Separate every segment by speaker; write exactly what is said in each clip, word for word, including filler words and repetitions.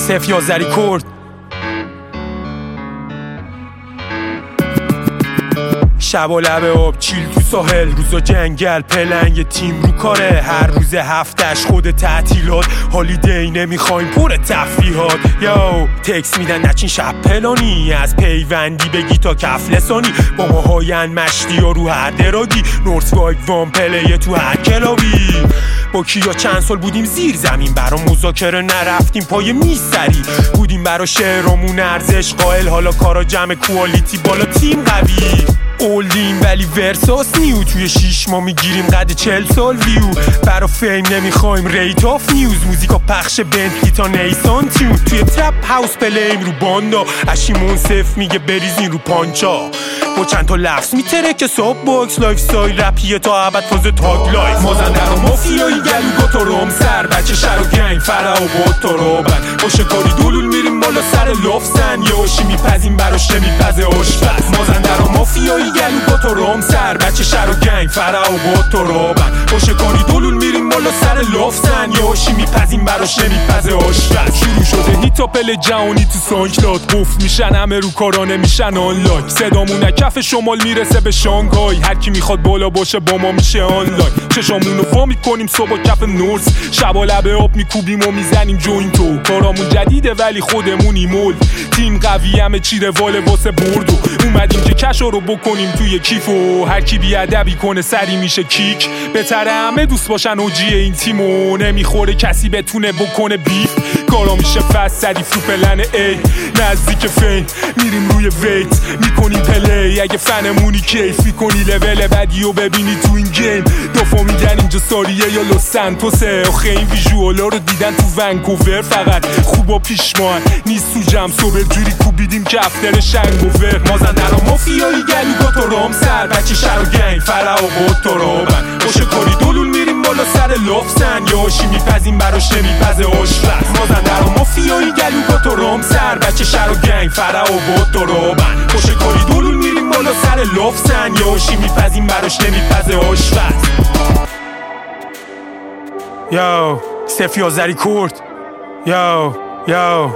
Speaker 1: صفر یازده کرد. شب و لب آب چیل تو ساحل، روزا جنگل پلنگ تیم رو کاره، هر روز هفتش خود تعطیلات، هالیدی نمیخوایم پر تفریحات. یو تکس میدن نچین شب پلانی، از پیوندی بگی تا کف لسانی، با ماهاین مشتی و رو هر درادی، نورس وایگ وان پلیه تو هر کلابی. با کیا چند سال بودیم زیر زمین، برا مذاکره نرفتیم پای میسری، بودیم برا شعرامون ارزش قائل، حالا کارا جمع کوالیتی بالا تیم قوی. اولدیم ولی ورساس نیو، توی شیش ما میگیریم قد چل سال ویو، برا فیم نمیخوایم ریت آف نیوز، موزیکا پخش بنتلی تا نیسان تیون، توی ترپ هاوس پلیم رو باندا، اشی منصف میگه بریزین رو پانچا، با چند تا لفظ میتره که ساب باکس، لایف سایل رپیه تا عبد فاز تاگ لایف، مازندر و مافیایی گلو گتا روم سر، بچه شر و گنگ فرع و بود تا روبن، باشه کاری دولول میریم بالا سر لافزن، یوشی میپزیم براش نمیپزه آشپز، مازندر و مافیایی گلو گتا روم سر، بچه شر و گنگ فرع و بود تا روبن، باشه کاری دولول میریم بالا سر لافزن، یوشی میپزیم براش نمیپزه آشپز. شروع شده هیتاپل جهانی تو سانکلاد، قفل میشن همه رو کارانه میشن آنلاین، صدامون کف شمال میرسه به شانگهای، هر کی میخواد بالا باشه با ما میشه آنلاین، چشامونو وا میکنیم صبح کف نورس، شبا لبه آب میکوبیم و میزنیم جوینتو، کارامون جدیده ولی خودمونی مول، تیم قوی همه چی رواله واسه بردو، اومدیم که کشو رو بکنیم توی کیفو، هر کی بیادبی کنه سری میشه کیک، بهتره همه دوست باشن اوجی این تیمو، نمیخوره کسی بتونه بکنه بیف، کارا میشه فست سری فلو پلن ای، نزدیک فین میریم روی ویت میکنیم پلی، اگه فنمونی کیفی کنی لول بعدی و ببینی تو این گیم، دفعه میگن اینجا ساریه یا لس سانتوسه، آخه این ویژوالا رو دیدن تو ونکوور، فقط خوبا پیشمان نیست تو جمع صبر جوری کوبیدیم که افتر شنگوور، مازندر و مافیایی گلو گتا روم سر، بچه شر و گنگ فرع و بود تا روبن، باشه کاری دولول میریم بالا سر لافزن، یاشی میپزیم براش نمیپزه آشپز، مازندر و مافیایی گلو گتا روم سر، بچه شر و گنگ فرع و بود تا روبن، باشه کاری دولول میریم بالا سر لافزن، یاشی میپزیم براش نمیپزه آشپز. یو صفر یازده کرد. یو یو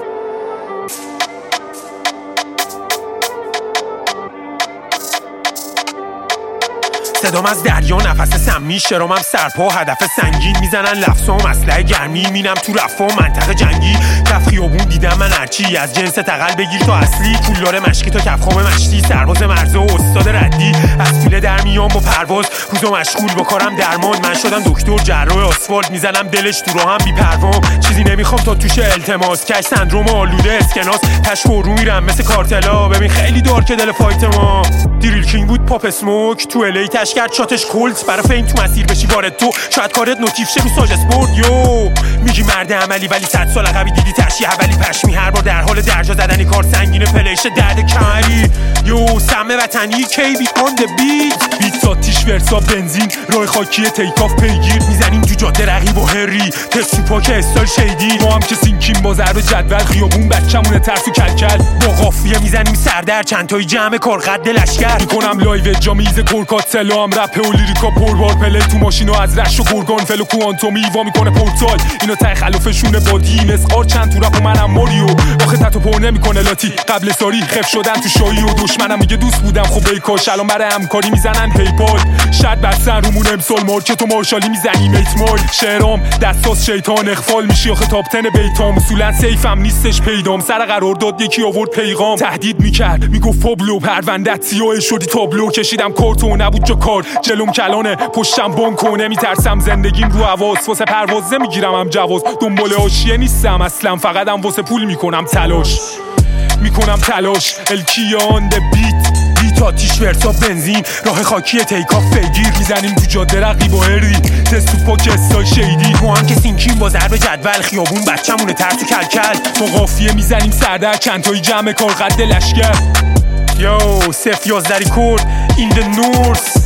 Speaker 1: صدام از دریا نفس سمی، شرامم سرپا هدف سنگین، میزنن لفظام اسلحه گرمی، مینم تو رفا منطقه جنگی، کف خیابون دیدم من هرچی، از جنس تقل بگیر تا اصلی، پولدار مشکی تا کفخام مشتی، سرباز مرزه و استاد ردی، از پیله در میام با پرواز، روزا مشغول با کارم درمان، من شدم دکتر جراح آسفالت، میزنم دلش تو راهم بی پروام، چیزی نمیخوام تا توش التماس، کش سندروم آلوده اسکناس، تش رو میرم مثل کارتلا، ببین خیلی دار که دل فایت ما، دیریل کینگ بود پاپ اسموک تو الی تش کرد شاتش کولت، برا فیم تو مسیر بشی وارد تو، شاید کارت نوتیف شه رو ساج اسپورت، یو میگی مرد عملی ولی صد سال عقبی دیدی تشی اولی پشمی، هر بار در حال درجا زدنی، کار سنگینه پلیش درد کمری، یو سمه وطنی کی بی آن د بیت، بیت آتیش ورسا بنزین، راه خاکی تیکاف پیگیر، میزنیم تو جاده رقیب و هری، تست تو پاک استایل شیدی، ما هم که سینکیم با ضرب جدول، خیابون بچمونه ترس و کلکل، با قافیه میزنیم سردر، چند تایی جمع کار قد لشکر، میکنم لایو جا میز کورکات سلام، رپ و لیریکا پربار پلی تو ماشینو از رش و گرگان، فل و کوانتومی ایوا میکنه پورتال، اینا ته خلافشونه بادی، مسقار چند تو رپ و منم ماریو، آخه تتو پر نمیکنه لاتی، قبل ساری خف شدن تو شایی و دشمنم میگه دوست بودم خب ای کاش، الان برای همکاری میزنن پیپال، شاید بستن رومون امسال مارکت و مارشالی میزنیم ایت مایل، شعرام دستاس شیطان اخفال میشی، آخه تاپ تن بیتام اصولا سیفم نیستش پیدام، سر قرارداد یکی آورد پیغام، تهدید میکرد میگفت پابلو پروندت سیاه شدی تابلو، کشیدم کارتو نبود جا کار، جلوم کلانه پشتم بانکو، نمیترسم زندگیم رو حواس، واسه پرواز نمیگیرم هم جواز، دنبال حاشیه نیستم اصلا، فقط هم واسه پول میکنم تلاش، میکنم تلاش، الکیان د بیت، بیت آتیش ورسا بنزین، راه خاکی تیکاف پیگیر، میزنیم تو جاده رقیب و هری، تست تو پاک استایل شیدی، ما هم که سینکیم با ضرب جدول، خیابون بچمونه ترس و کلکل، با قافیه میزنیم سردر، چند تایی جمع کار قد لشکر، یو صفر یازده کرد این د نورس.